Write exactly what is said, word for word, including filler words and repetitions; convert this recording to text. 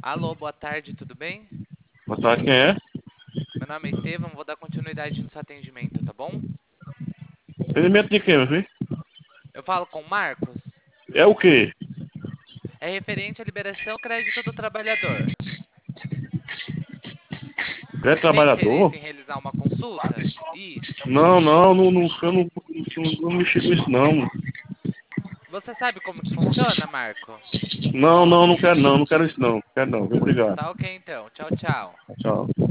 Alô, boa tarde, tudo bem? Boa tarde, quem é? Meu nome é Estevam, vou dar continuidade no seu atendimento, tá bom? Atendimento de quem, meu filho? Eu falo com o Marcos. É o quê? É referente à liberação do crédito do trabalhador. É Você tem trabalhador? interesse em realizar uma consulta? Isso. Não, não, não, não, eu não, não, não mexi com isso, não. Você sabe como que funciona, Marco? Não, não, não quero não, não quero isso não. Quero não, obrigado. Tá ok então. Tchau, tchau. Tchau.